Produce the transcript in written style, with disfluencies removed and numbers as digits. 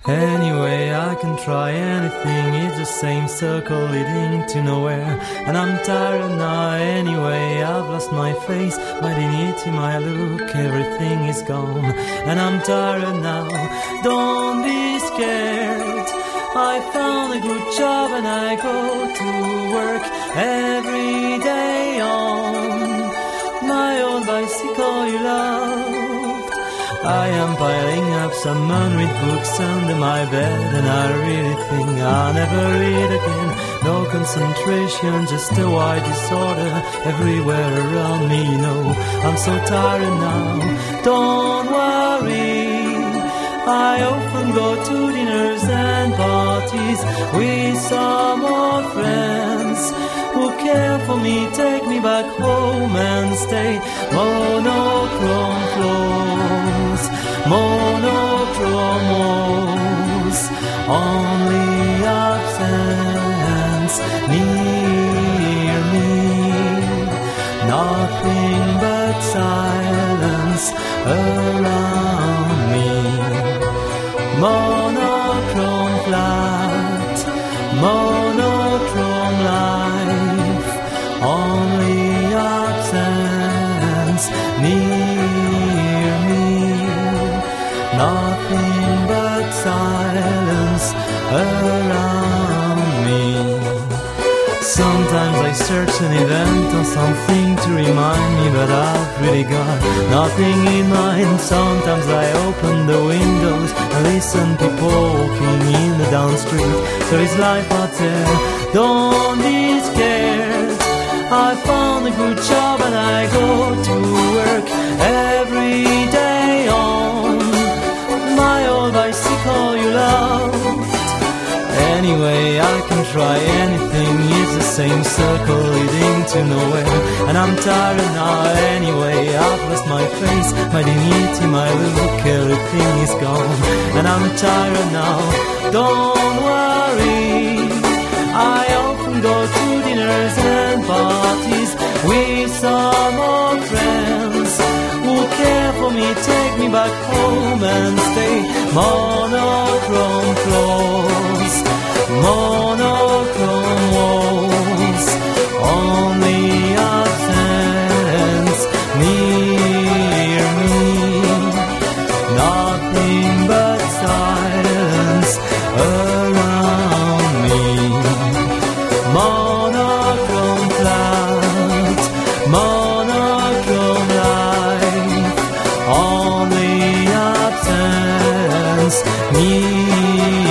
Anyway, I can try anything, it's the same circle leading to nowhere. And I'm tired now anyway, I've lost my face, my dignity, my look, everything is gone. And I'm tired now, don't be scared. I found a good job and I go to work every day on my own bicycle you loved. I am piling up some unread books under my bed, and I really think I'll never read again. No concentration, just a wide disorder everywhere around me, you know. I'm so tired now, don't worry. I often go to dinners and parties with some old friends who care for me, take me back home and stay. Monochrome floors, monochrome walls, only absence near me. Nothing but silence around me. Monochrome flat, monochrome life, only absence near me. Nothing but silence around me. Sometimes I search an event or something to remind me, but I've really got nothing in mind. Sometimes I open the windows and listen people walking in the down street. There is life out there, don't be scared. I found a good job and I go to work every day on my old bicycle you loved. Anyway, I can try anything, it's the same circle leading to nowhere. And I'm tired now anyway, I've lost my face, my dignity, my look, everything is gone. And I'm tired now, don't worry. I often go to dinners and parties with some old friends who care for me, take me back home and stay. Monochrome floors, monochrome walls, only absence near me. Nothing but silence around me. Monochrome flat, monochrome life, only absence near me.